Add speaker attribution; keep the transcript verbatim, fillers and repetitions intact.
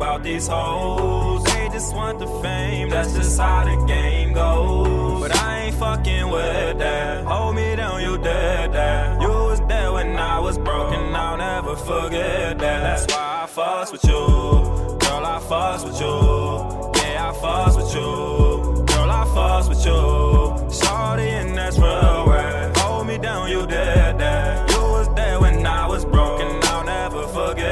Speaker 1: about these hoes. They just want the fame, that's just how the game goes. But I ain't fucking with that. Hold me down, you did that. You was there when I was broken, I'll never forget that. That's why I fuss with you. Girl, I fuss with you. Yeah, I fuss with you.